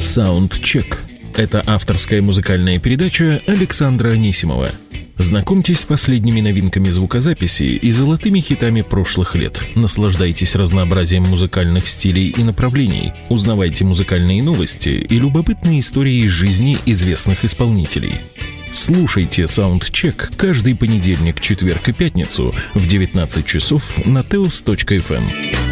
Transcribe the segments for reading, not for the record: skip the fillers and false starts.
Soundcheck. Это авторская музыкальная передача Александра Анисимова. Знакомьтесь с последними новинками звукозаписи и золотыми хитами прошлых лет. Наслаждайтесь разнообразием музыкальных стилей и направлений. Узнавайте музыкальные новости и любопытные истории из жизни известных исполнителей. Слушайте Soundcheck каждый понедельник, четверг и пятницу в 19 часов на teos.fm.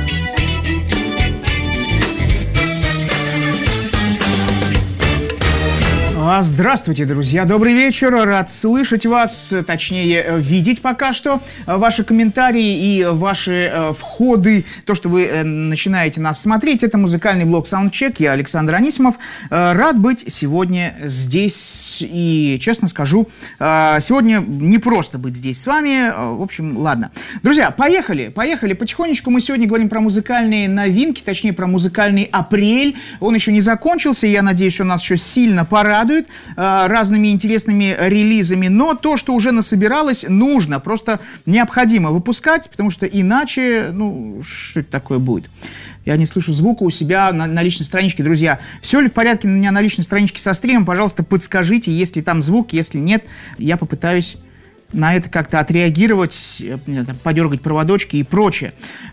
Здравствуйте, друзья, добрый вечер, рад слышать вас, точнее, видеть пока что ваши комментарии и ваши входы, то, что вы начинаете нас смотреть, это музыкальный блог Soundcheck, я Александр Анисимов, рад быть сегодня здесь и, честно скажу, сегодня не просто быть здесь с вами, в общем, ладно. Друзья, поехали потихонечку, мы сегодня говорим про музыкальные новинки, точнее, про музыкальный апрель, он еще не закончился, я надеюсь, он нас еще сильно порадует разными интересными релизами, но то, что уже насобиралось, нужно, просто необходимо выпускать, потому что иначе, что это такое будет? Я не слышу звука у себя на личной страничке. Друзья, все ли в порядке у меня на личной страничке со стримом? Пожалуйста, подскажите, есть ли там звук, если нет, я попытаюсь на это как-то отреагировать, подергать проводочки и прочее.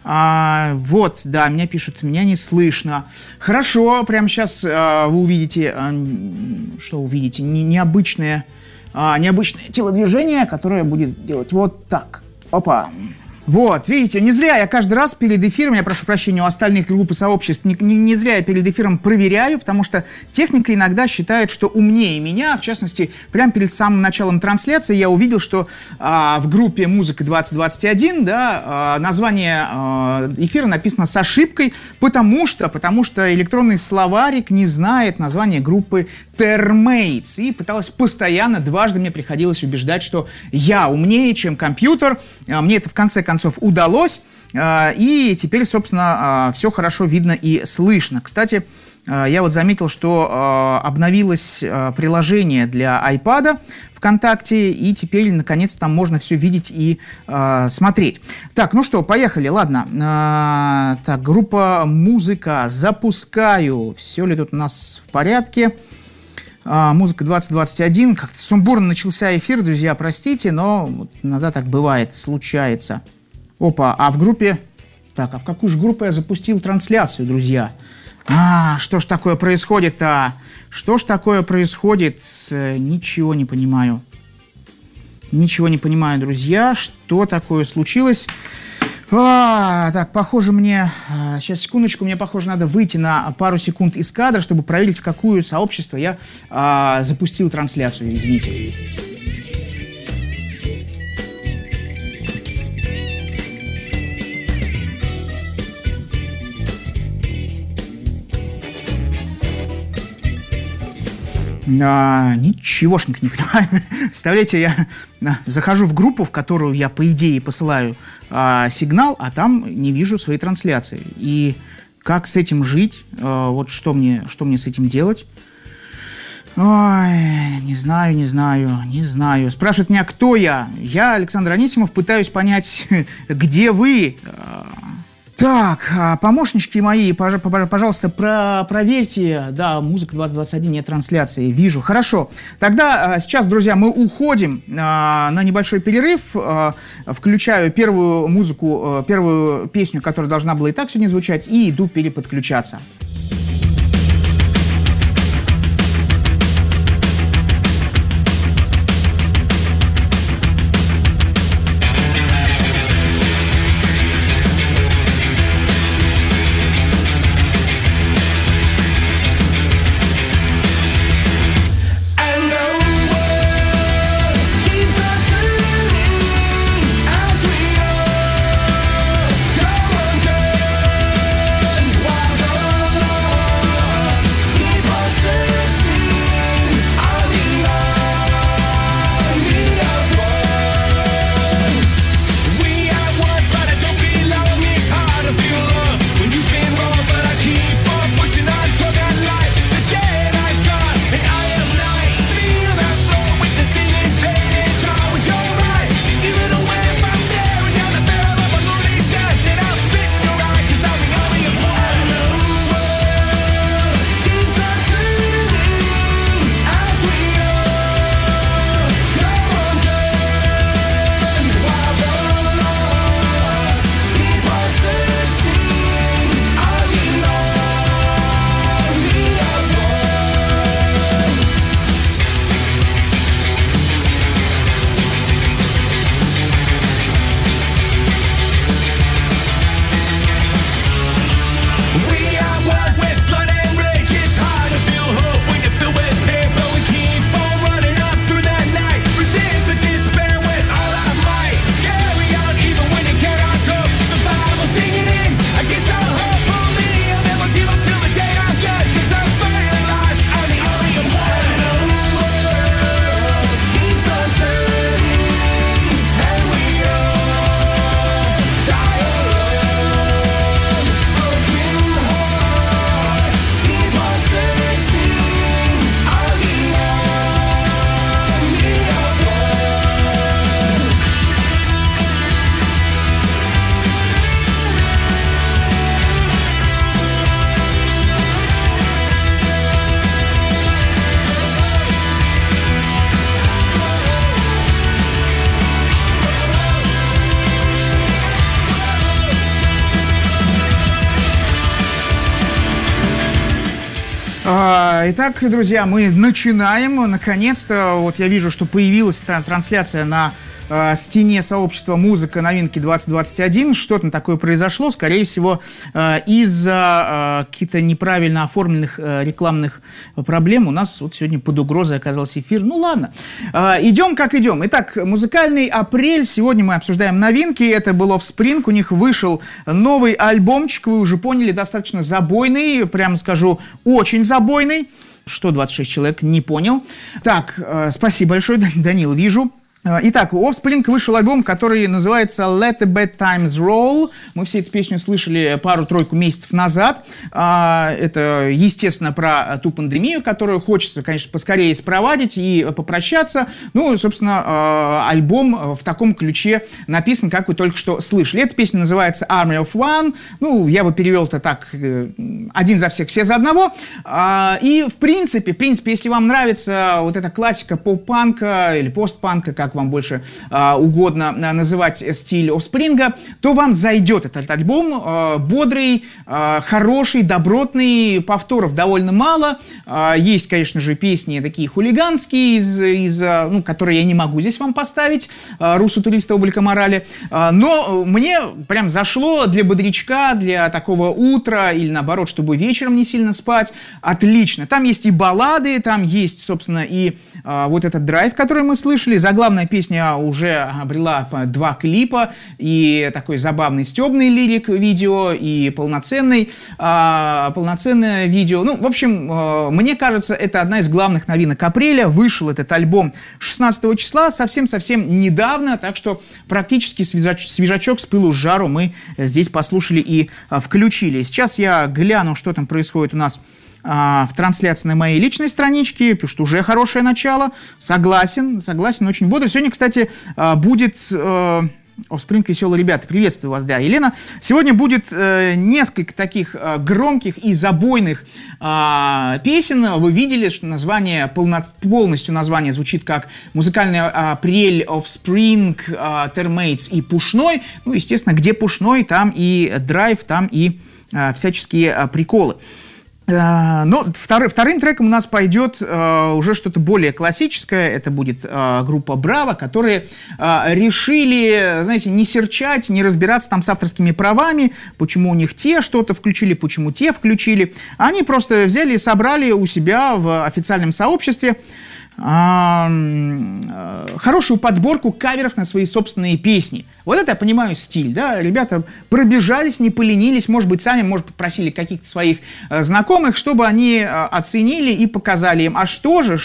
Вот, да, меня пишут, меня не слышно. Хорошо, прямо сейчас вы увидите, что увидите, необычное телодвижение, которое будет делать вот так. Опа. Вот, видите, не зря я каждый раз перед эфиром, я прошу прощения у остальных групп и сообществ, не зря я перед эфиром проверяю, потому что техника иногда считает, что умнее меня. В частности, прямо перед самым началом трансляции я увидел, что в группе «Музыка 2021», да, название эфира написано с ошибкой, потому что электронный словарик не знает название группы Termates. И пыталась постоянно, дважды мне приходилось убеждать, что я умнее, чем компьютер. Мне это в конце концов удалось, и теперь, собственно, все хорошо видно и слышно. Кстати, я вот заметил, что обновилось приложение для iPad ВКонтакте, и теперь, наконец, там можно все видеть и смотреть. Так, ну что, поехали, ладно. Так, группа «Музыка», запускаю. Все ли тут у нас в порядке? Музыка 2021. Как-то сумбурно начался эфир, друзья, простите, но вот иногда так бывает, случается. Опа, а в группе... Так, а в какую же группу я запустил трансляцию, друзья? Что ж такое происходит-то? Что ж такое происходит? Ничего не понимаю. Ничего не понимаю, друзья. Что такое случилось? Так, похоже мне... Сейчас, секундочку, мне, похоже, надо выйти на пару секунд из кадра, чтобы проверить, в какое сообщество я запустил трансляцию. Извините. Ничегошенько не понимаю. Представляете, я захожу в группу, в которую я, по идее, посылаю сигнал, а там не вижу своей трансляции. И как с этим жить? Вот что мне с этим делать? Ой, не знаю. Спрашивают меня, кто я? Я, Александр Анисимов, пытаюсь понять, где вы. Так, помощнички мои, пожалуйста, проверьте. Да, «Музыка 2021», нет трансляции, вижу. Хорошо. Тогда сейчас, друзья, мы уходим на небольшой перерыв. Включаю первую музыку, первую песню, которая должна была и так сегодня звучать, и иду переподключаться. Итак, друзья, мы начинаем. Наконец-то, вот я вижу, что появилась трансляция на стене сообщества «Музыка. Новинки 2021». Что-то такое произошло, скорее всего, из-за каких-то неправильно оформленных рекламных проблем. У нас вот сегодня под угрозой оказался эфир. Ну ладно, идем как идем. Итак, музыкальный апрель. Сегодня мы обсуждаем новинки. Это был Offspring. У них вышел новый альбомчик. Вы уже поняли, достаточно забойный. Прямо скажу, очень забойный. Что 26 человек, не понял. Так, спасибо большое, Данил, вижу. Итак, у Offspring вышел альбом, который называется Let the Bad Times Roll. Мы все эту песню слышали пару-тройку месяцев назад. Это, естественно, про ту пандемию, которую хочется, конечно, поскорее спровадить и попрощаться. Ну, собственно, альбом в таком ключе написан, как вы только что слышали. Эта песня называется Army of One. Ну, я бы перевел это так: один за всех, все за одного. И, в принципе, если вам нравится вот эта классика поп-панка или постпанка, как вам больше угодно называть стиль Offspring, то вам зайдет этот альбом. Бодрый, хороший, добротный, повторов довольно мало. Есть, конечно же, песни такие хулиганские, которые я не могу здесь вам поставить, «Русу туриста облика морали». Но мне прям зашло для бодрячка, для такого утра или, наоборот, чтобы вечером не сильно спать. Отлично. Там есть и баллады, там есть, собственно, и вот этот драйв, который мы слышали. Заглавная песня уже обрела 2 клипа, и такой забавный стебный лирик-видео, и полноценное видео. Ну, в общем, мне кажется, это одна из главных новинок апреля. Вышел этот альбом 16 числа, совсем-совсем недавно, так что практически свежачок с пылу с жару мы здесь послушали и включили. Сейчас я гляну, что там происходит у нас в трансляции на моей личной страничке, потому что уже хорошее начало. Согласен, очень бодро. Сегодня, кстати, будет Offspring, веселые ребята. Приветствую вас, да, Елена. Сегодня будет несколько таких громких и забойных песен. Вы видели, что название, полностью название звучит как «Музыкальный апрель», «Offspring», «Termates» и «Пушной». Ну, естественно, где «Пушной», там и драйв, там и всяческие приколы. Но вторым треком у нас пойдет уже что-то более классическое. Это будет группа «Браво», которые решили, знаете, не серчать, не разбираться там с авторскими правами, почему у них те что-то включили, почему те включили. Они просто взяли и собрали у себя в официальном сообществе хорошую подборку каверов на свои собственные песни. Вот это я понимаю стиль, да, ребята пробежались, не поленились, может быть, сами, может, попросили каких-то своих знакомых, чтобы они оценили и показали им, а что же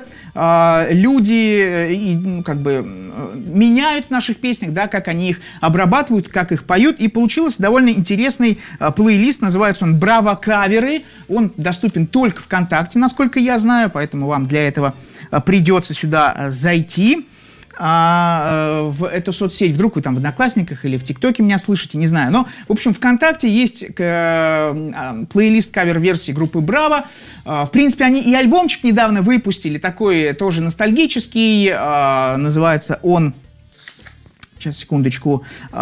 люди меняют в наших песнях, да, как они их обрабатывают, как их поют, и получился довольно интересный плейлист, называется он «Браво каверы», он доступен только ВКонтакте, насколько я знаю, поэтому вам для этого придется сюда зайти в эту соцсеть. Вдруг вы там в Одноклассниках или в ТикТоке меня слышите, не знаю. Но, в общем, ВКонтакте есть плейлист кавер-версии группы «Браво». В принципе, они и альбомчик недавно выпустили, такой тоже ностальгический, называется он... Сейчас, секундочку.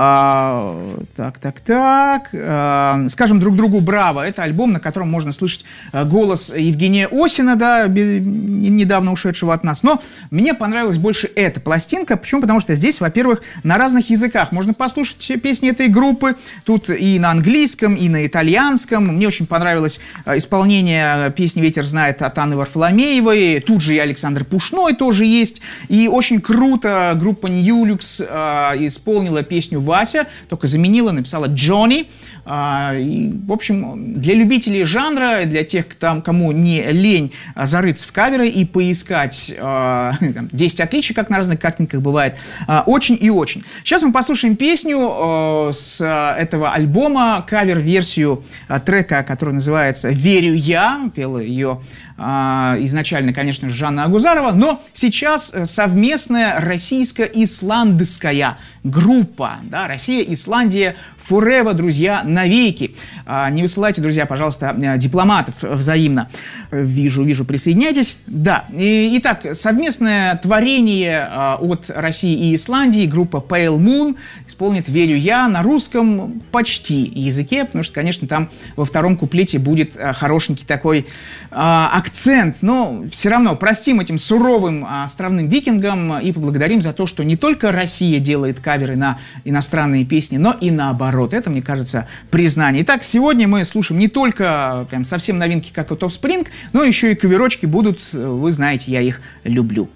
Скажем друг другу «Браво». Это альбом, на котором можно слышать голос Евгения Осина, да, недавно ушедшего от нас. Но мне понравилась больше эта пластинка. Почему? Потому что здесь, во-первых, на разных языках можно послушать песни этой группы. Тут и на английском, и на итальянском. Мне очень понравилось исполнение песни «Ветер знает» от Анны Варфоломеевой. Тут же и Александр Пушной тоже есть. И очень круто группа «Ньюлюкс» исполнила песню «Вася», только заменила, написала «Джонни». В общем, для любителей жанра, для тех, кому не лень зарыться в каверы и поискать 10 отличий, как на разных картинках бывает, очень и очень. Сейчас мы послушаем песню с этого альбома, кавер-версию трека, который называется «Верю я». Пела ее изначально, конечно же, Жанна Агузарова, но сейчас совместная российско-исландская группа, да, Россия, Исландия forever, друзья, навеки. Не высылайте, друзья, пожалуйста, дипломатов взаимно. Вижу, присоединяйтесь. Да, итак, совместное творение от России и Исландии, группа Pale Moon исполнит «Верю я» на русском почти языке, потому что, конечно, там во втором куплете будет хорошенький такой акцент, но все равно простим этим суровым островным викингам и поблагодарим за то, что не только Россия делает каверы на иностранные песни, но и наоборот. Это, мне кажется, признание. Итак, сегодня мы слушаем не только прям совсем новинки, как от Offspring, но еще и каверочки будут, вы знаете, я их люблю.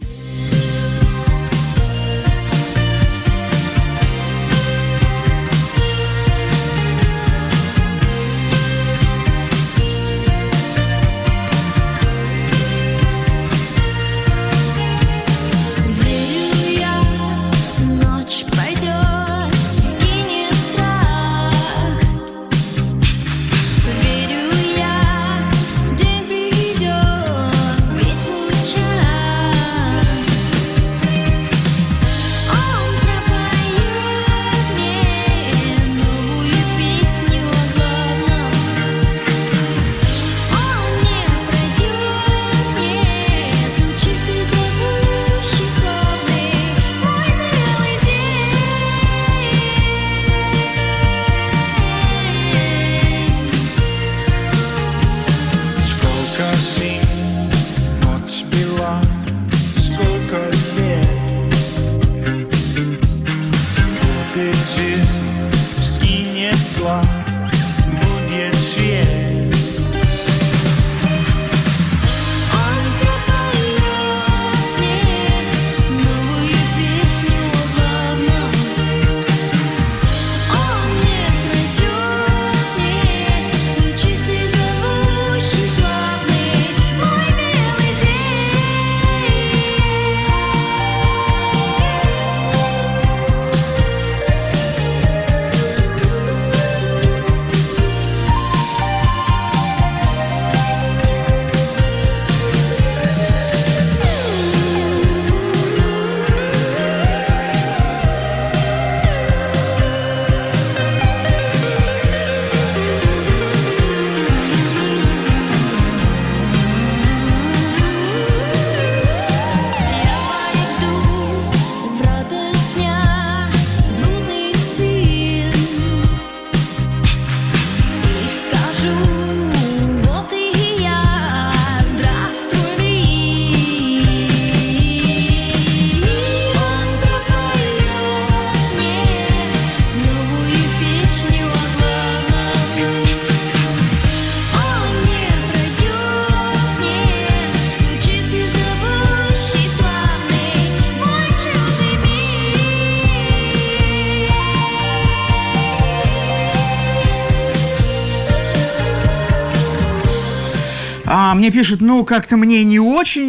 Мне пишут, как-то мне не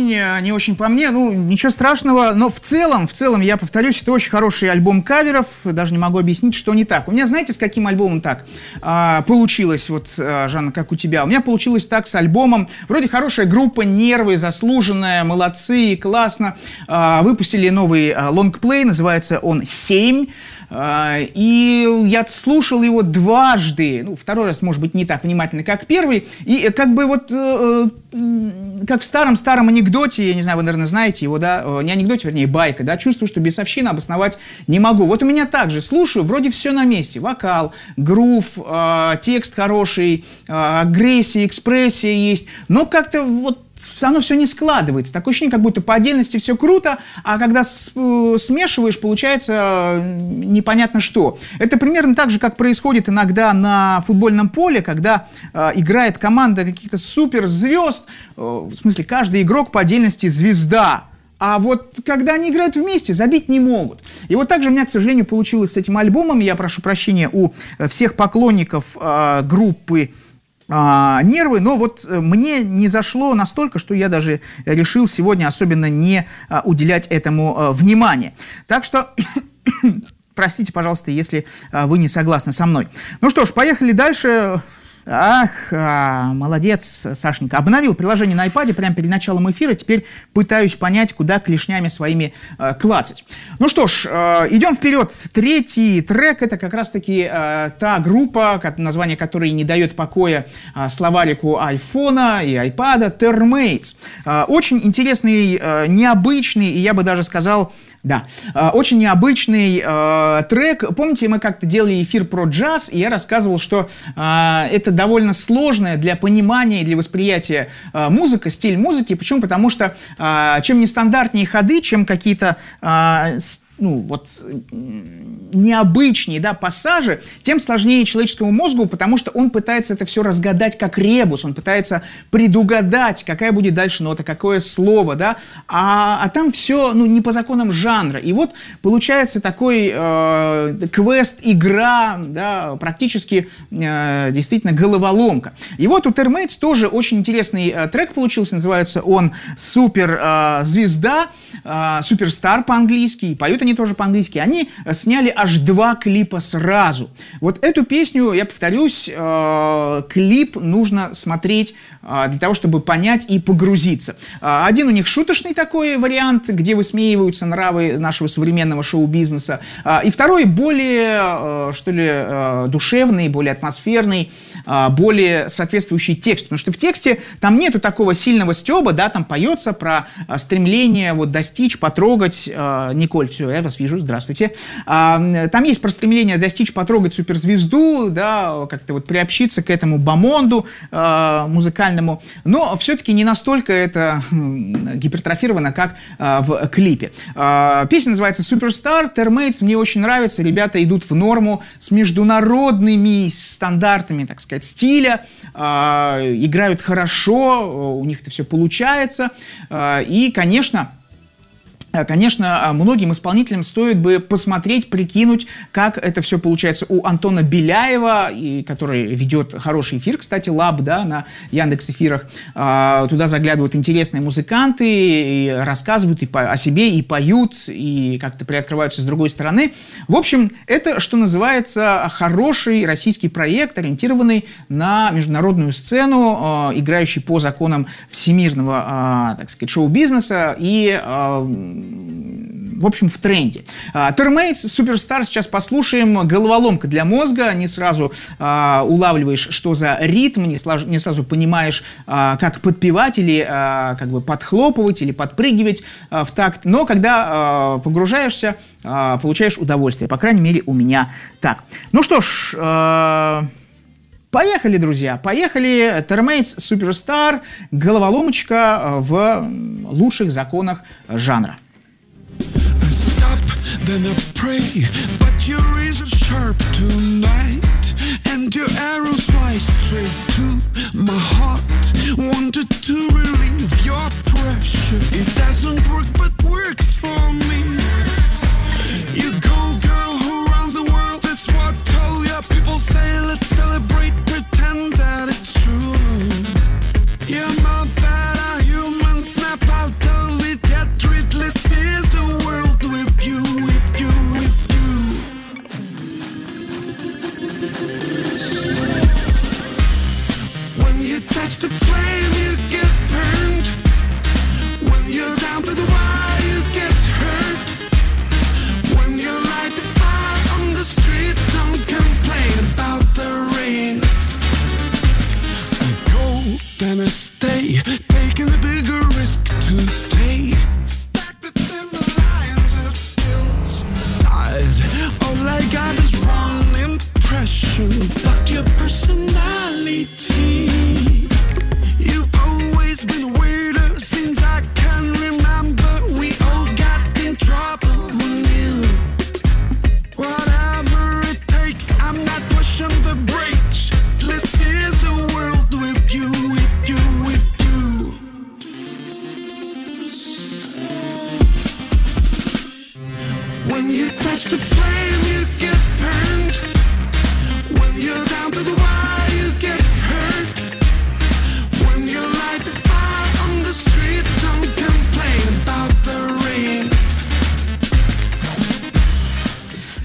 очень по мне, ничего страшного, но в целом, я повторюсь, это очень хороший альбом каверов, даже не могу объяснить, что не так. У меня, знаете, с каким альбомом так получилось, Жанна, как у тебя? У меня получилось так с альбомом, вроде хорошая группа, нервы, заслуженная, молодцы, классно, выпустили новый лонгплей, называется он «7». И я слушал его дважды, второй раз, может быть, не так внимательно, как первый, и как в старом анекдоте, я не знаю, вы, наверное, знаете его, да, не анекдоте, вернее, байка, да, чувствую, что бесовщины обосновать не могу. Вот у меня также, слушаю, вроде все на месте, вокал, грув, текст хороший, агрессия, экспрессия есть, но как-то оно все не складывается. Такое ощущение, как будто по отдельности все круто, а когда смешиваешь, получается непонятно что. Это примерно так же, как происходит иногда на футбольном поле, когда играет команда каких-то суперзвезд, в смысле, каждый игрок по отдельности звезда. А когда они играют вместе, забить не могут. И так же у меня, к сожалению, получилось с этим альбомом. Я прошу прощения у всех поклонников группы «Нервы», но мне не зашло настолько, что я даже решил сегодня особенно не уделять этому внимания. Так что простите, пожалуйста, если вы не согласны со мной. Ну что ж, поехали дальше. Ах, молодец, Сашенька. Обновил приложение на iPad прямо перед началом эфира. Теперь пытаюсь понять, куда клешнями своими клацать. Ну что ж, идем вперед. Третий трек — это как раз-таки та группа, название которой не дает покоя словарику айфона и айпада, Termates. Очень интересный, необычный, и я бы даже сказал, да, очень необычный трек. Помните, мы как-то делали эфир про джаз, и я рассказывал, что это довольно сложная для понимания и для восприятия музыка, стиль музыки. Почему? Потому что чем нестандартнее ходы, чем какие-то необычнее, да, пассажи, тем сложнее человеческому мозгу, потому что он пытается это все разгадать как ребус, он пытается предугадать, какая будет дальше нота, какое слово, да, а там все, не по законам жанра. И вот получается такой квест, игра, да, практически действительно головоломка. И вот у Termates тоже очень интересный трек получился, называется он «Суперзвезда», «Суперстар» по-английски, и поют они тоже по-английски. Они сняли аж 2 клипа сразу. Вот эту песню, я повторюсь, клип нужно смотреть для того, чтобы понять и погрузиться. Один у них шуточный такой вариант, где высмеиваются нравы нашего современного шоу-бизнеса. И второй более, что ли, душевный, более атмосферный, более соответствующий тексту. Потому что в тексте там нету такого сильного стёба, да, там поется про стремление вот достичь, потрогать. Николь, все, я вас вижу, здравствуйте. Там есть про стремление достичь, потрогать суперзвезду, да, как-то вот приобщиться к этому бомонду музыкальному. Но все-таки не настолько это гипертрофировано, как в клипе. Песня называется «Суперстар», Termates, мне очень нравится. Ребята идут в норму с международными стандартами, так сказать, стиля, играют хорошо, у них это все получается. И, конечно, многим исполнителям стоит бы посмотреть, прикинуть, как это все получается у Антона Беляева, который ведет хороший эфир, кстати, Лаб, да, на Яндекс.Эфирах. Туда заглядывают интересные музыканты, и рассказывают о себе, и поют, и как-то приоткрываются с другой стороны. В общем, это, что называется, хороший российский проект, ориентированный на международную сцену, играющий по законам всемирного, так сказать, шоу-бизнеса и в общем, в тренде. Termates, Суперстар, сейчас послушаем. Головоломка для мозга. Не сразу улавливаешь, что за ритм, не сразу понимаешь, как подпевать или как бы подхлопывать или подпрыгивать в такт. Но когда погружаешься, получаешь удовольствие. По крайней мере, у меня так. Ну что ж... Поехали, друзья, поехали. Termates, Суперстар, головоломочка в лучших законах жанра. Then I pray, but your razor sharp tonight, and your arrows fly straight to my heart. Wanted to relieve your pressure. It doesn't work, but works for me. You go, girl, who runs the world? That's what all your people say. Let's celebrate, pretend that it's true. You're not that a human. Snap out of it, get rid. Let's seize the world with you. Touch the flame, you get burned. When you're down to the wire, you get hurt. When you light the fire on the street, don't complain about the rain. I go, then I stay, taking a bigger risk to take. Stacked within the lines of guilt. All I got is wrong impression, but your personality. Been weirder since I can remember. We all got in trouble when you. Whatever it takes, I'm not pushing the brakes. Let's seize the world with you, with you, with you.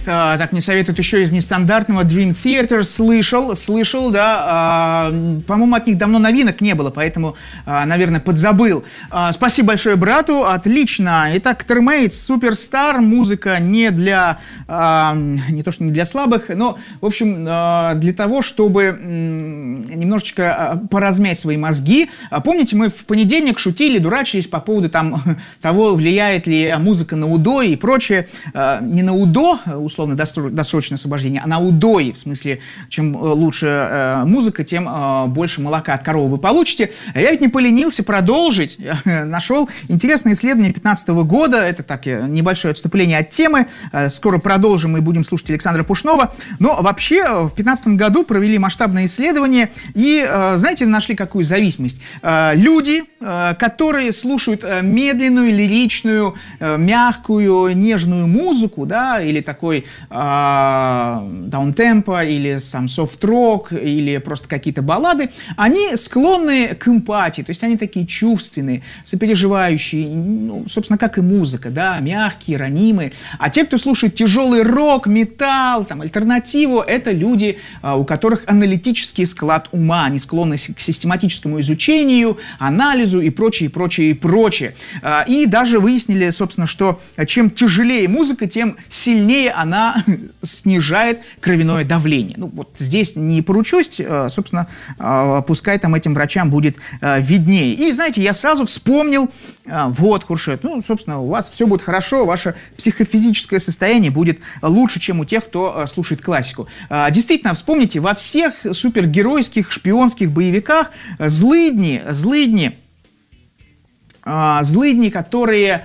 Так мне советуют еще из нестандартного Dream Theater. Слышал, да. По-моему, от них давно новинок не было, поэтому, наверное, подзабыл. Спасибо большое брату, отлично. Итак, Termates, Суперстар, музыка не то что не для слабых, но, в общем, для того, чтобы немножечко поразмять свои мозги. Помните, мы в понедельник шутили, дурачились по поводу того, влияет ли музыка на удой и прочее. Не на УДО, условно досрочное освобождение, а на удой, в смысле, чем лучше музыка, тем больше молока от коровы вы получите. Я ведь не поленился продолжить. Нашел интересное исследование 2015 года. Это так, небольшое отступление от темы. Скоро продолжим и будем слушать Александра Пушнова. Но вообще в 2015 году провели масштабное исследование и, знаете, нашли какую зависимость. Люди, которые слушают медленную, лиричную, мягкую, нежную музыку, да, или такой даунтемпо, или сам софт-рок, или просто какие-то баллады, они склонны к эмпатии, то есть они такие чувственные, сопереживающие, ну, собственно, как и музыка, да, мягкие, ранимые. А те, кто слушает тяжелый рок, металл, там, альтернативу, это люди, у которых аналитический склад ума, они склонны к систематическому изучению, анализу и прочее, прочее, и прочее. И даже выяснили, собственно, что чем тяжелее музыка, тем сильнее она снижает кровяное давление. Ну, вот здесь не поручусь, собственно, пускай там этим врачам будет виднее. И, знаете, я сразу вспомнил, вот, Хуршет, ну, собственно, у вас все будет хорошо, ваше психофизическое состояние будет лучше, чем у тех, кто слушает классику. Действительно, вспомните, во всех супергеройских шпионских боевиках злыдни, которые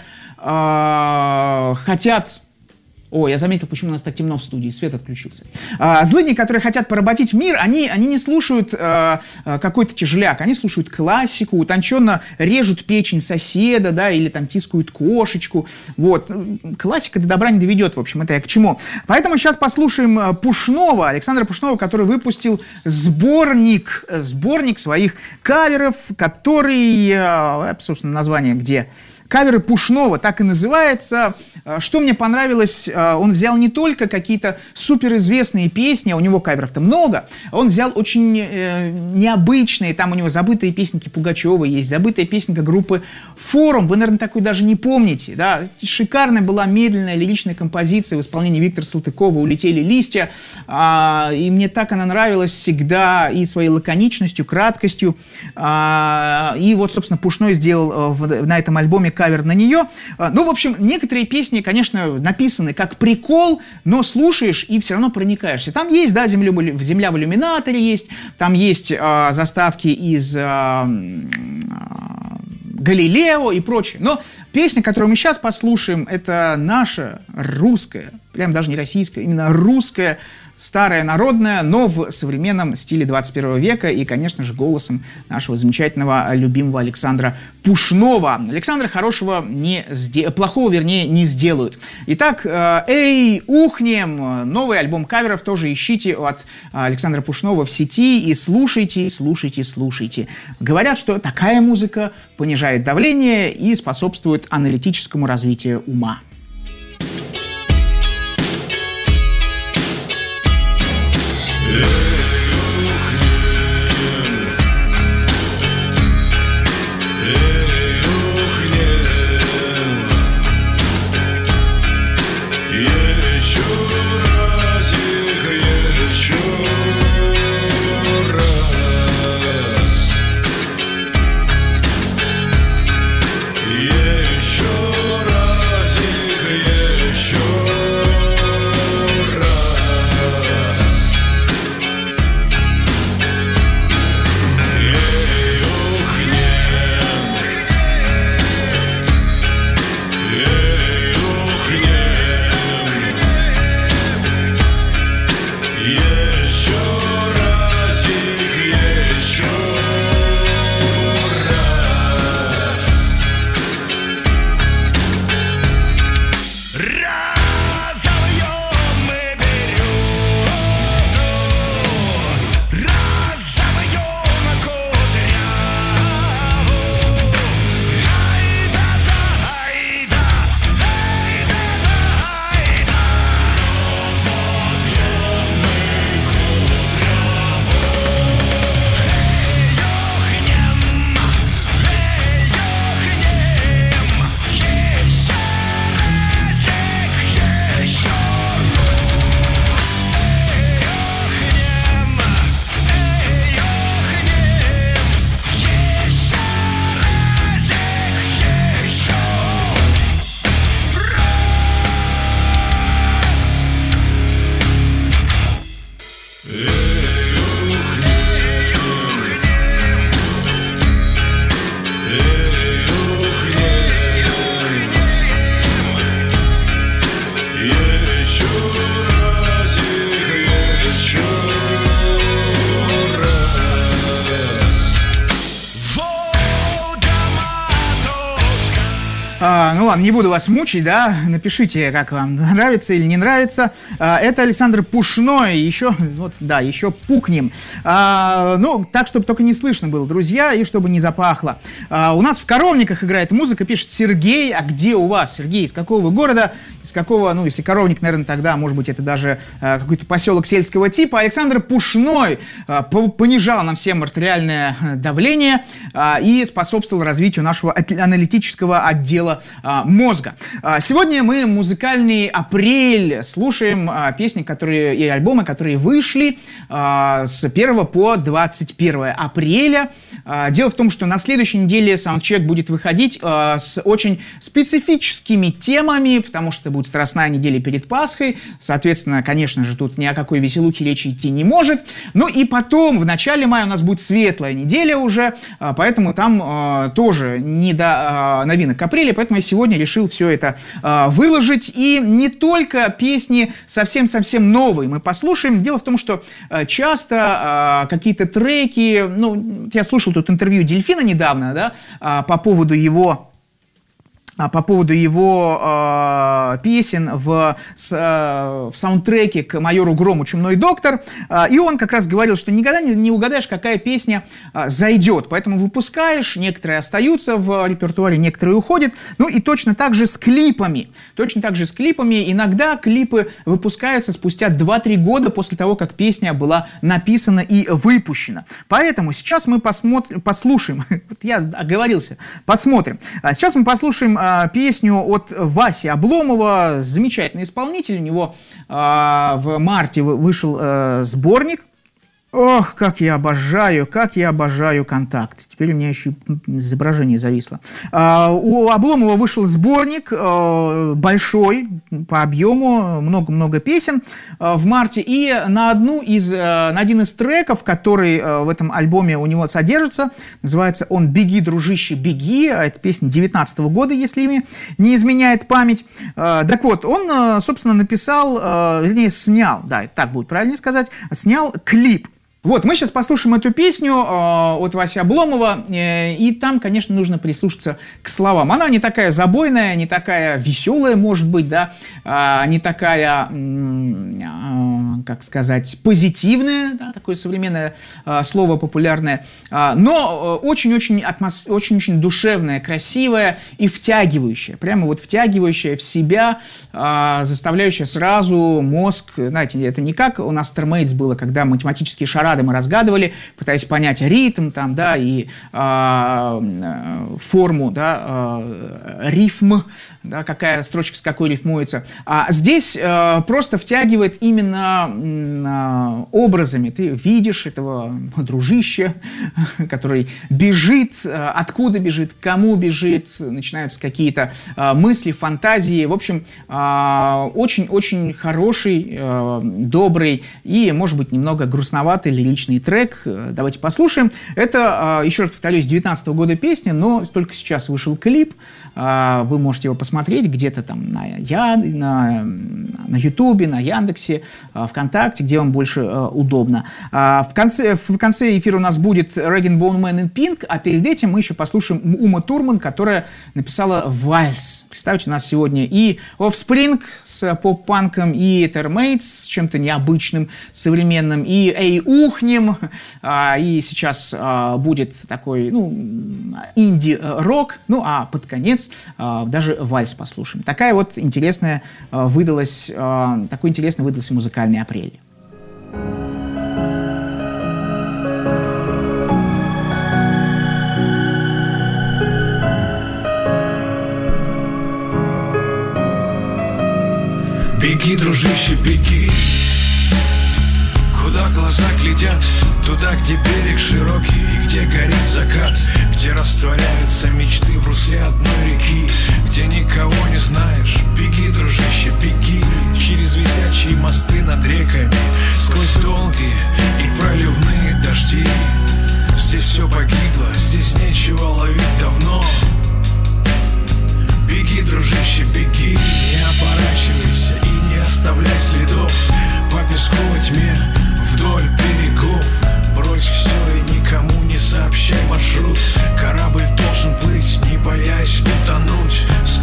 хотят... О, я заметил, почему у нас так темно в студии, свет отключился. Злыдни, которые хотят поработить мир, они не слушают какой-то тяжеляк, они слушают классику, утонченно режут печень соседа, да, или там тискают кошечку. Вот. Классика до добра не доведет, в общем, это я к чему. Поэтому сейчас послушаем Пушнова, Александра Пушнова, который выпустил сборник своих каверов, который, собственно, название где? Каверы Пушнова, так и называется. Что мне понравилось, он взял не только какие-то суперизвестные песни, а у него каверов-то много, он взял очень необычные, там у него забытые песенки Пугачевой есть, забытая песенка группы «Форум», вы, наверное, такую даже не помните, да? Шикарная была медленная лиричная композиция в исполнении Виктора Салтыкова «Улетели листья», и мне так она нравилась всегда и своей лаконичностью, краткостью, и вот, собственно, Пушной сделал на этом альбоме кавер на нее. Ну, в общем, некоторые песни, конечно, написаны как прикол, но слушаешь и все равно проникаешься. Там есть, да, «Земля в иллюминаторе» есть, там есть заставки из «Галилео» и прочее. Но песня, которую мы сейчас послушаем, это наша русская, прям даже не российская, именно русская, старая, народная, но в современном стиле 21 века и, конечно же, голосом нашего замечательного, любимого Александра Пушнова. Александра плохого, не сделают. Итак, «Эй, ухнем», новый альбом каверов, тоже ищите от Александра Пушнова в сети и слушайте. Говорят, что такая музыка понижает давление и способствует аналитическому развитию ума. Еще разик Ну ладно, не буду вас мучить, да, напишите, как вам нравится или не нравится. Это Александр Пушной, еще, вот, да, еще пукнем. Ну, так, чтобы только не слышно было, друзья, и чтобы не запахло. У нас в Коровниках играет музыка, пишет Сергей. А где у вас, Сергей, из какого вы города? Из какого, ну, если Коровник, наверное, тогда, может быть, это даже какой-то поселок сельского типа. Александр Пушной понижал нам всем артериальное давление и способствовал развитию нашего аналитического отдела мозга. Сегодня мы музыкальный апрель слушаем песни, которые и альбомы, которые вышли с 1 по 21 апреля. Дело в том, что на следующей неделе саундчек будет выходить с очень специфическими темами, потому что это будет Страстная неделя перед Пасхой. Соответственно, конечно же, тут ни о какой веселухе речи идти не может. Ну и потом, в начале мая у нас будет Светлая неделя уже, поэтому там тоже не до новинок апреля. Поэтому я сегодня решил все это выложить. И не только песни совсем-совсем новые мы послушаем. Дело в том, что часто какие-то треки... Ну, я слушал тут интервью Дельфина недавно, да, по поводу его песен в саундтреке к «Майору Грому. Чумной доктор». И он как раз говорил, что никогда не угадаешь, какая песня зайдет. Поэтому выпускаешь, некоторые остаются в репертуаре, некоторые уходят. Ну и точно так же с клипами. Иногда клипы выпускаются спустя 2-3 года после того, как песня была написана и выпущена. Поэтому сейчас мы послушаем. Вот я оговорился. Посмотрим. Сейчас мы послушаем песню от Васи Обломова, замечательный исполнитель, у него в марте вышел сборник. Ох, как я обожаю «Контакт». Теперь у меня еще изображение зависло. У Обломова вышел сборник большой по объему, много-много песен в марте. И на один из треков, который в этом альбоме у него содержится, называется он «Беги, дружище, беги». Это песня 2019 года, если мне не изменяет память. Так вот, он, собственно, снял, да, так будет правильнее сказать, снял клип. Вот, мы сейчас послушаем эту песню от Васи Обломова, и там, конечно, нужно прислушаться к словам. Она не такая забойная, не такая веселая, может быть, да, не такая, как сказать, позитивная, да, такое современное слово популярное, но очень-очень душевная, красивая и втягивающая, прямо вот втягивающая в себя, заставляющая сразу мозг, знаете, это не как у нас Termates было, когда математические шарады мы разгадывали, пытаясь понять ритм там, да, и форму, да, рифм, да, какая строчка с какой рифмуется. А здесь просто втягивает именно образами. Ты видишь этого дружища, который бежит, откуда бежит, кому бежит, начинаются какие-то мысли, фантазии. В общем, очень-очень хороший, добрый и, может быть, немного грустноватый лиричный трек. Давайте послушаем. Это, еще раз повторюсь, 2019 года песня, но только сейчас вышел клип. Вы можете его посмотреть где-то там на Ютубе, на Яндексе, ВКонтакте, где вам больше удобно. В конце эфира у нас будет Rag & Bone Man in Pink, а перед этим мы еще послушаем Ума Турман, которая написала «Вальс». Представьте, у нас сегодня и Offspring с поп-панком, и Termates с чем-то необычным, современным, и «Эй, ухнем», и сейчас будет такой, инди-рок, а под конец даже вальс послушаем. Такой интересный выдался музыкальный апрель. Беги, дружище, беги, куда глаза глядят, туда, где берег широкий и где горит закат, где растворяются мечты в русле одной реки, где никого не знаешь. Беги, дружище, беги, через висячие мосты над реками, сквозь долгие и проливные дожди. Здесь все погибло, здесь нечего ловить давно. Беги, дружище, беги, не оборачивайся и не оставляй следов по песку во тьме вдоль берегов. Брось все и никому не сообщай маршрут. Корабль должен плыть, не боясь утонуть.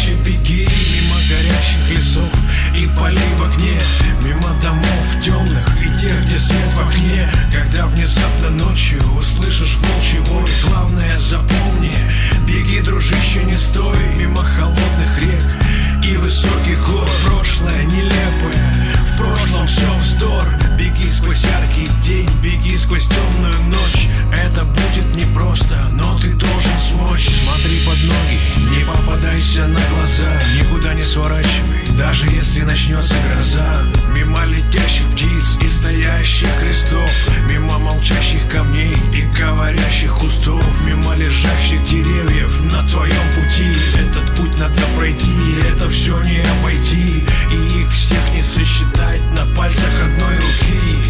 дружище, беги мимо горящих лесов и полей в окне, мимо домов темных и тех, где свет в окне. Когда внезапно ночью услышишь волчий вой, главное запомни, беги, дружище, не стой мимо холодных рек и высоких гор. Прошлое нелепое, в прошлом все вздор. Беги сквозь яркий день, беги сквозь темную ночь. Это будет непросто, но ты должен смочь. Смотри под ноги, не попадайся на глаза, никуда не сворачивай, даже если начнется гроза. Мимо летящих птиц и стоящих крестов, мимо молчащих камней и говорящих кустов, мимо лежащих деревьев на твоем пути. Этот путь надо пройти, это все не обойти, и их всех не сосчитать на пальцах одной руки.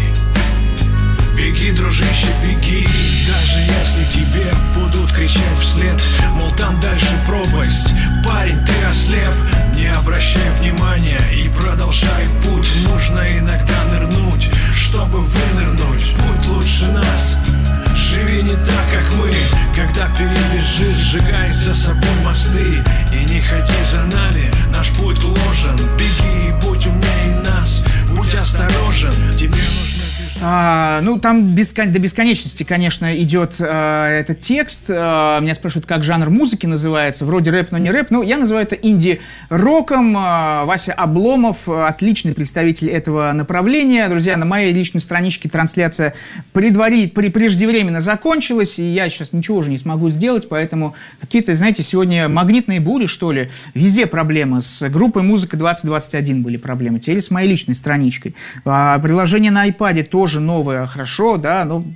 Беги, дружище, беги, даже если тебе будут кричать вслед, мол, там дальше пропасть, парень, ты ослеп. Не обращай внимания и продолжай путь. Нужно иногда нырнуть, чтобы вынырнуть. Путь лучше нас, живи не так, как мы. Когда перебежишь, сжигай за собой мосты и не ходи за нами, наш путь ложен. Беги, будь умнее нас, будь осторожен, тебе нужно бежать. Ну, там до бесконечности, конечно, идет этот текст. Меня спрашивают, как жанр музыки называется. Вроде рэп, но не рэп. Ну, я называю это инди-роком. Вася Обломов, отличный представитель этого направления. Друзья, на моей личной страничке трансляция преждевременно закончилась, и я сейчас ничего уже не смогу сделать, поэтому какие-то, знаете, сегодня магнитные бури, что ли. Везде проблемы. С группой «Музыка 2021» были проблемы. Теперь с моей личной страничкой. Приложение на iPad тоже новое, хорошо, да, но...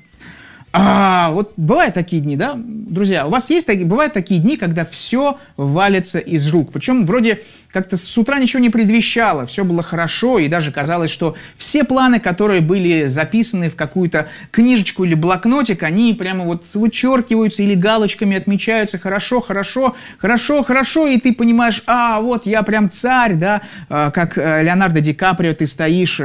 вот бывают такие дни, да, друзья, у вас бывают такие дни, когда все валится из рук, причем вроде как-то с утра ничего не предвещало, все было хорошо, и даже казалось, что все планы, которые были записаны в какую-то книжечку или блокнотик, они прямо вот вычеркиваются или галочками отмечаются, хорошо, хорошо, хорошо, хорошо, и ты понимаешь, вот я прям царь, да, как Леонардо Ди Каприо, ты стоишь,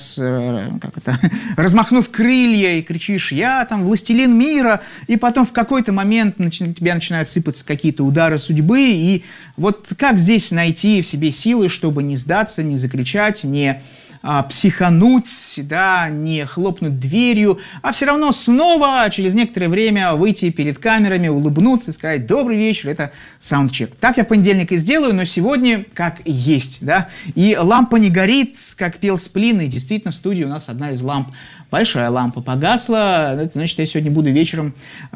размахнув крылья и кричишь, я там властелин мира, и потом в какой-то момент тебя начинают сыпаться какие-то удары судьбы, и вот как здесь найти в себе силы, чтобы не сдаться, не закричать, не психануть, да, не хлопнуть дверью, а все равно снова через некоторое время выйти перед камерами, улыбнуться и сказать «Добрый вечер, это саундчек». Так я в понедельник и сделаю, но сегодня как есть, да, и лампа не горит, как пел Сплин, и действительно в студии у нас одна из ламп, большая лампа погасла, это значит, я сегодня буду вечером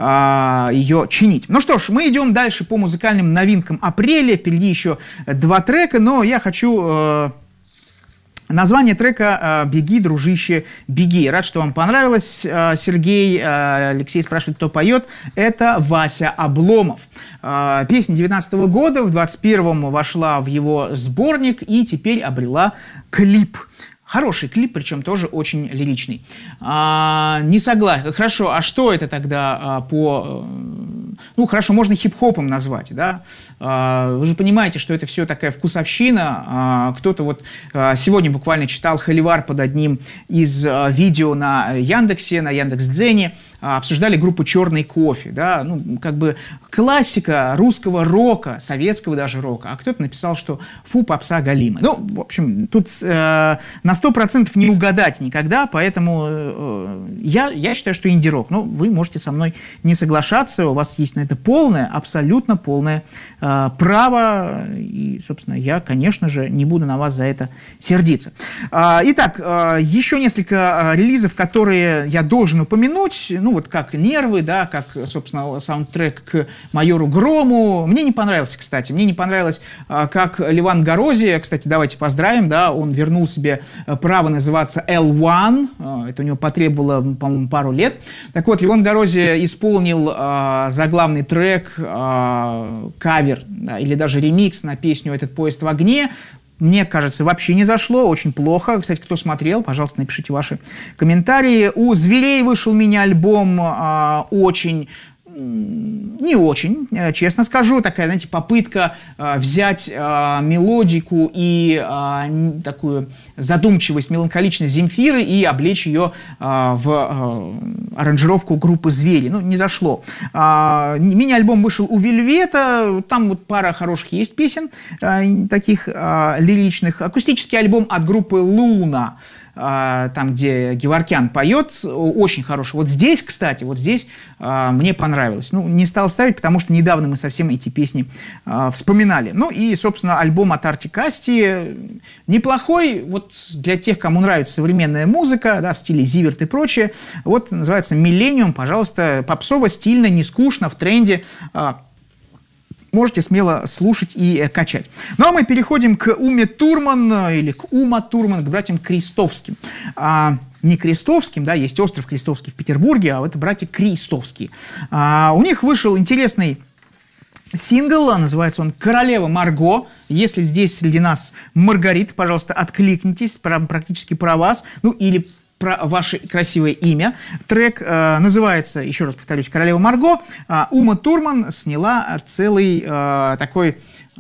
ее чинить. Ну что ж, мы идем дальше по музыкальным новинкам апреля, впереди еще 2 трека, но я хочу... Название трека «Беги, дружище, беги». Рад, что вам понравилось, Сергей. Алексей спрашивает, кто поет. Это Вася Обломов. Песня 19-го года, в 21-м вошла в его сборник и теперь обрела клип. Хороший клип, причем тоже очень лиричный. Не согласен. Хорошо, а что это тогда по... Ну, хорошо, можно хип-хопом назвать, да? Вы же понимаете, что это все такая вкусовщина. Кто-то вот сегодня буквально читал холивар под одним из видео на Яндексе, на Яндекс.Дзене. Обсуждали группу «Черный кофе», да? Ну, как бы классика русского рока, советского даже рока. А кто-то написал, что фу, попса галимая. Ну, в общем, тут на 100% не угадать никогда, поэтому я считаю, что инди-рок. Но вы можете со мной не соглашаться, у вас есть на это полное, абсолютно полное право. И, собственно, я, конечно же, не буду на вас за это сердиться. Итак, еще несколько релизов, которые я должен упомянуть. Ну, вот как «Нервы», да, как, собственно, саундтрек к «Майору Грому». Мне не понравился, кстати. Мне не понравилось, как Леван Горозия, кстати, давайте поздравим, да, он вернул себе право называться L1. Это у него потребовало, по-моему, пару лет. Так вот, Леван Горозия исполнил заглавный трек, кавер, да, или даже ремикс на песню «Этот поезд в огне». Мне кажется, вообще не зашло, очень плохо. Кстати, кто смотрел, пожалуйста, напишите ваши комментарии. У «Зверей» вышел мини-альбом, очень не очень, честно скажу. Такая, знаете, попытка взять мелодику и такую задумчивость, меланхоличность Земфиры и облечь ее в аранжировку группы «Звери». Ну, не зашло. Мини-альбом вышел у Вельвета. Там вот пара хороших есть песен, таких лиричных. Акустический альбом от группы «Луна», там, где Геворкян поет, очень хороший. Вот здесь, кстати, мне понравилось. Ну, не стал ставить, потому что недавно мы совсем эти песни вспоминали. Ну, и, собственно, альбом от Артик Асти неплохой, вот для тех, кому нравится современная музыка, да, в стиле Зиверт и прочее. Вот, называется «Миллениум», пожалуйста, попсово, стильно, не скучно, в тренде. Можете смело слушать и качать. Ну, а мы переходим к Уме Турман, или к Ума Турман, к братьям Крестовским. Не Крестовским, да, есть остров Крестовский в Петербурге, а это братья Крестовские. У них вышел интересный сингл, называется он «Королева Марго». Если здесь среди нас Маргарита, пожалуйста, откликнитесь, практически про вас, ну, или про ваше красивое имя. Трек называется, еще раз повторюсь, «Королева Марго». Ума Турман сняла целый такой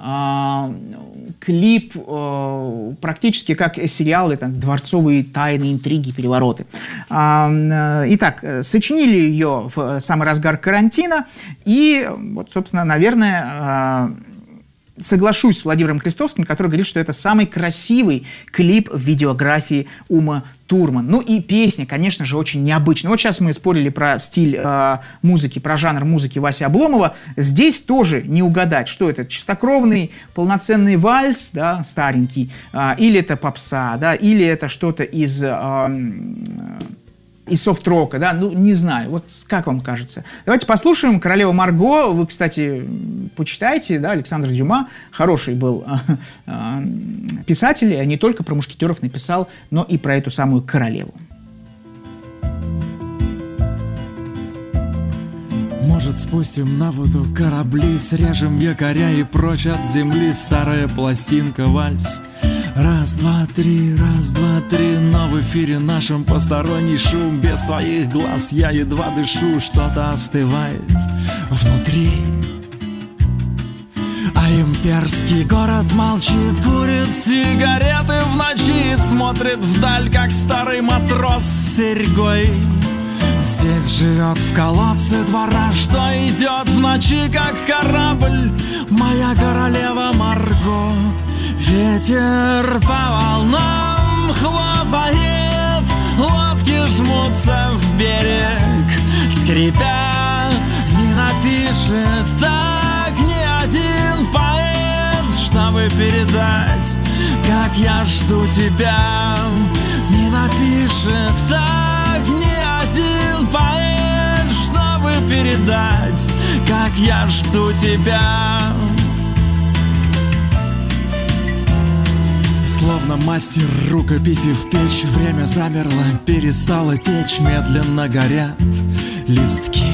клип, практически как сериалы, там, «Дворцовые тайны, интриги, перевороты». Итак, сочинили ее в самый разгар карантина. И, вот, собственно, наверное, соглашусь с Владимиром Крестовским, который говорит, что это самый красивый клип в видеографии Умы Турман. Ну и песня, конечно же, очень необычная. Вот сейчас мы спорили про стиль музыки, про жанр музыки Васи Обломова. Здесь тоже не угадать, что это чистокровный, полноценный вальс, да, старенький, или это попса, да, или это что-то из софт-рока, да, ну, не знаю, вот как вам кажется. Давайте послушаем «Королева Марго». Вы, кстати, почитайте, да, Александр Дюма хороший был писатель, и не только про мушкетеров написал, но и про эту самую королеву. Может, спустим на воду корабли, срежем якоря и прочь от земли. Старая пластинка, вальс. Раз, два, три, но в эфире нашем посторонний шум. Без твоих глаз я едва дышу, что-то остывает внутри. А имперский город молчит, курит сигареты в ночи, смотрит вдаль, как старый матрос с серьгой. Здесь живет в колодце двора, что идет в ночи, как корабль, моя королева Марго. Ветер по волнам хлопает, лодки жмутся в берег, скрипя, не напишет так ни один поэт, чтобы передать, как я жду тебя. Не напишет так ни один поэт, чтобы передать, как я жду тебя. Словно мастер рукописи в печь, время замерло, перестало течь, медленно горят листки.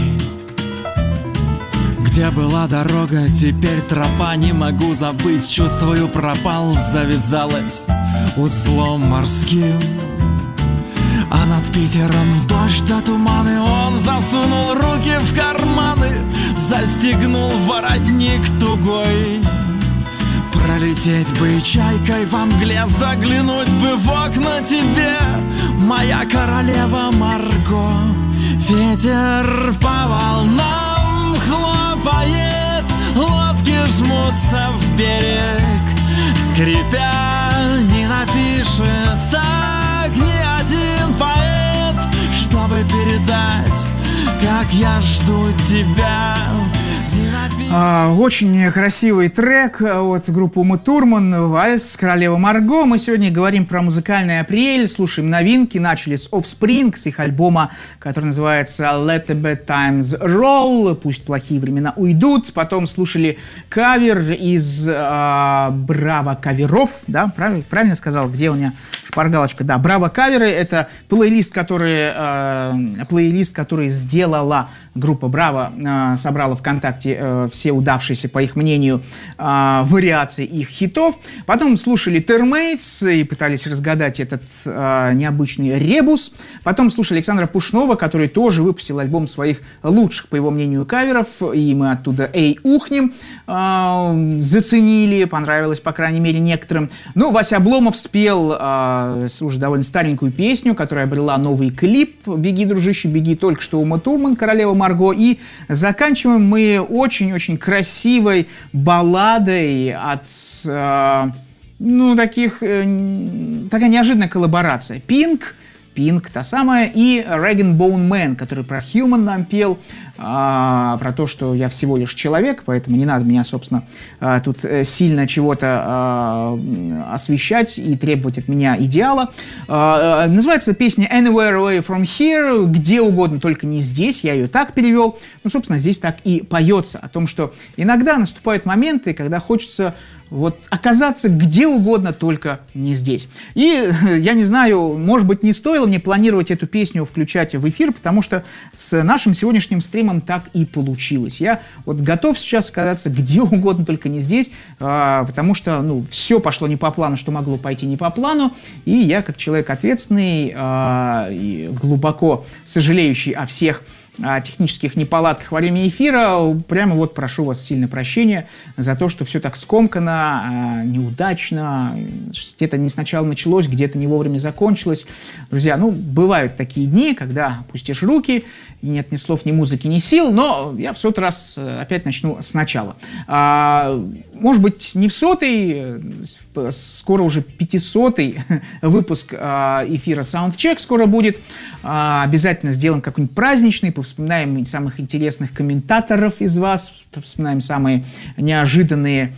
Где была дорога, теперь тропа, не могу забыть, чувствую, пропал, завязалась узлом морским. А над Питером дождь да туманы, он засунул руки в карманы, застегнул воротник тугой. Пролететь бы чайкой во мгле, заглянуть бы в окна тебе, моя королева Марго. Ветер по волнам хлопает, лодки жмутся в берег, скрипя, не напишет так ни один поэт, чтобы передать, как я жду тебя. Очень красивый трек от группы Умы Турман, вальс «Королева Марго». Мы сегодня говорим про музыкальный апрель, слушаем новинки. Начали с Offspring, с их альбома, который называется «Let the Bad Times Roll», «Пусть плохие времена уйдут». Потом слушали кавер из «Браво каверов». Да, правильно сказал? Где у меня шпаргалочка? Да, «Браво каверы» — это плейлист, который сделала группа «Браво», собрала ВКонтакте все удавшиеся, по их мнению, вариации их хитов. Потом слушали Termates и пытались разгадать этот необычный ребус. Потом слушали Александра Пушного, который тоже выпустил альбом своих лучших, по его мнению, каверов, и мы оттуда «Эй, ухнем» заценили, понравилось, по крайней мере, некоторым. Ну, Вася Обломов спел уже довольно старенькую песню, которая обрела новый клип «Беги, дружище, беги», только что Ума Турман, «Королева Марго». И заканчиваем мы очень-очень красивой балладой от, такая неожиданная коллаборация. Пинк, та самая, и Rag & Bone Man, который про Human нам пел, про то, что я всего лишь человек, поэтому не надо меня, собственно, тут сильно чего-то освещать и требовать от меня идеала. Называется песня Anywhere Away From Here, где угодно, только не здесь, я ее так перевел. Ну, собственно, здесь так и поется о том, что иногда наступают моменты, когда хочется оказаться где угодно, только не здесь. И я не знаю, может быть, не стоило мне планировать эту песню включать в эфир, потому что с нашим сегодняшним стримом так и получилось. Я готов сейчас оказаться где угодно, только не здесь, потому что, все пошло не по плану, что могло пойти не по плану, и я, как человек ответственный и глубоко сожалеющий о всех технических неполадках во время эфира, прямо прошу вас сильно прощения за то, что все так скомкано, неудачно, где-то не сначала началось, где-то не вовремя закончилось. Друзья, бывают такие дни, когда опустишь руки, и нет ни слов, ни музыки, ни сил, но я в 100-й раз опять начну сначала. Может быть, не в 100-й, скоро уже 500-й выпуск эфира Soundcheck скоро будет. Обязательно сделаем какой-нибудь праздничный, повспоминаем самых интересных комментаторов из вас, вспоминаем самые неожиданные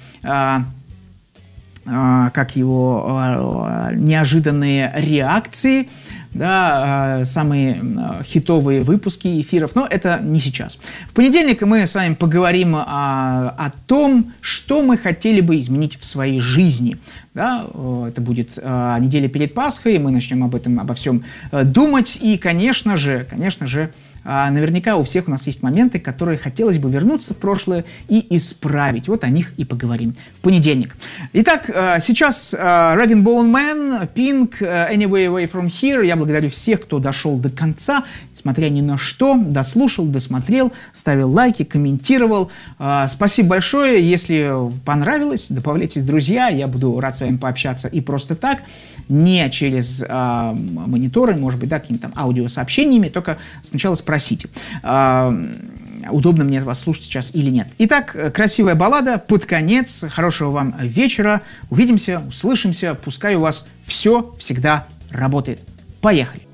неожиданные реакции, самые хитовые выпуски эфиров, но это не сейчас. В понедельник мы с вами поговорим о том, что мы хотели бы изменить в своей жизни. Это будет неделя перед Пасхой, мы начнем обо всем думать, и, конечно же, наверняка у всех у нас есть моменты, которые хотелось бы вернуться в прошлое и исправить. О них и поговорим в понедельник. Итак, сейчас Rag & Bone Man, Pink, Anywhere Away From Here. Я благодарю всех, кто дошел до конца, несмотря ни на что, дослушал, досмотрел, ставил лайки, комментировал. Спасибо большое. Если понравилось, добавляйтесь, друзья. Я буду рад с вами пообщаться и просто так, не через мониторы, может быть, какими-то аудиосообщениями, только сначала спросите, удобно мне вас слушать сейчас или нет. Итак, красивая баллада под конец. Хорошего вам вечера. Увидимся, услышимся. Пускай у вас все всегда работает. Поехали.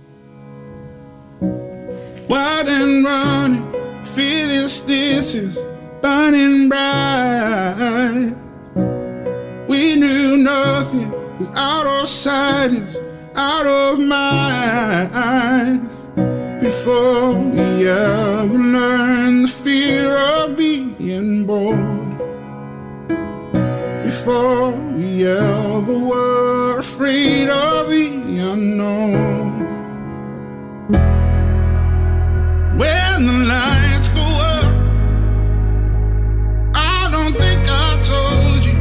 Wild and running, feeling stitches, burning bright. We knew nothing was out of sight, is out of mind. Before we ever learned the fear of being bold, before we ever were afraid of the unknown. When the lights go up, I don't think I told you,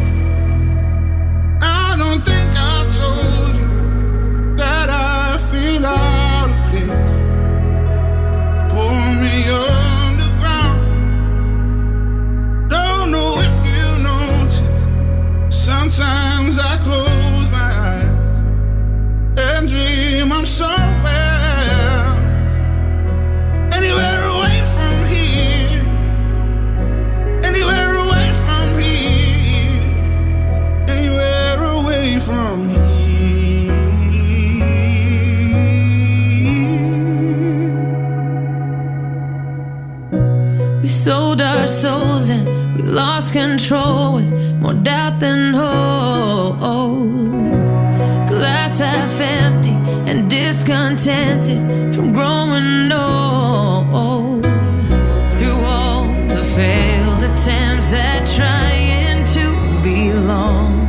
I don't think I told you that I feel out of place. Pull me underground, don't know if you notice. Sometimes I close my eyes and dream I'm somewhere. Anywhere away from here, anywhere away from here, anywhere away from here. We sold our souls and we lost control with more doubt than hope. Glass half empty and discontented from growing old. Through all the failed attempts at trying to belong,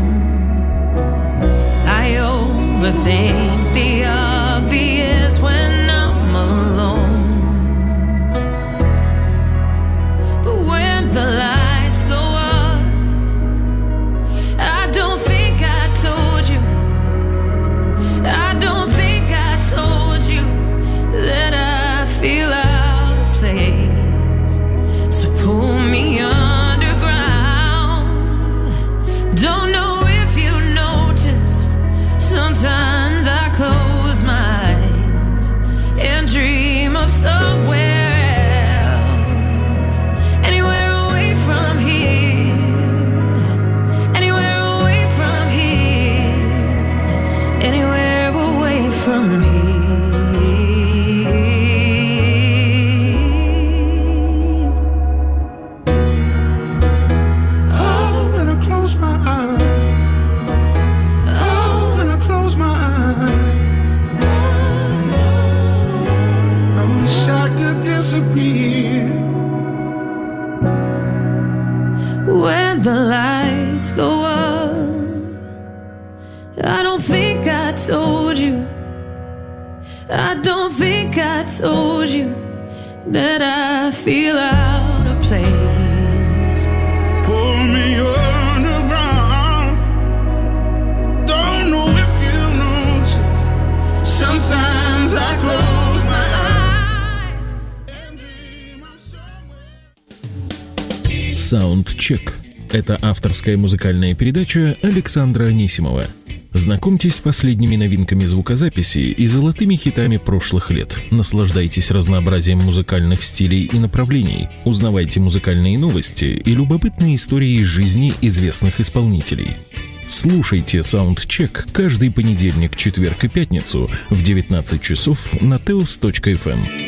I overthink the obvious when I'm alone. But when the light from here. Oh, when I close my eyes. Oh, when I close my eyes. I wish I could disappear. When the lights go up, I don't think I told you, I don't think I told you that I feel out of place. Pull me underground. Don't know if you notice. Sometimes I close my eyes and dream I'm somewhere. Саундчек. Это авторская музыкальная передача Александра Анисимова. Знакомьтесь с последними новинками звукозаписи и золотыми хитами прошлых лет. Наслаждайтесь разнообразием музыкальных стилей и направлений. Узнавайте музыкальные новости и любопытные истории из жизни известных исполнителей. Слушайте Саундчек каждый понедельник, четверг и пятницу в 19 часов на teos.fm.